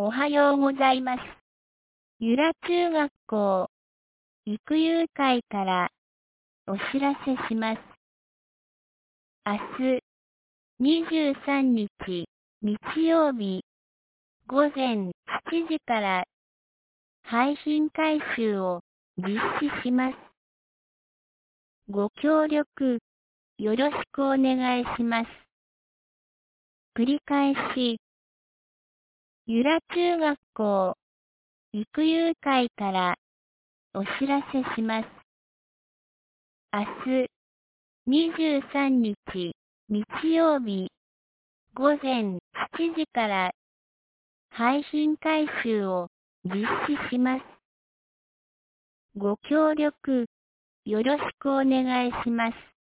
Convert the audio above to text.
おはようございます。由良中学校育遊会からお知らせします。明日23日日曜日午前7時から配信回収を実施します。ご協力よろしくお願いします。繰り返し、由良中学校育遊会からお知らせします。明日23日日曜日午前7時から配信回収を実施します。ご協力よろしくお願いします。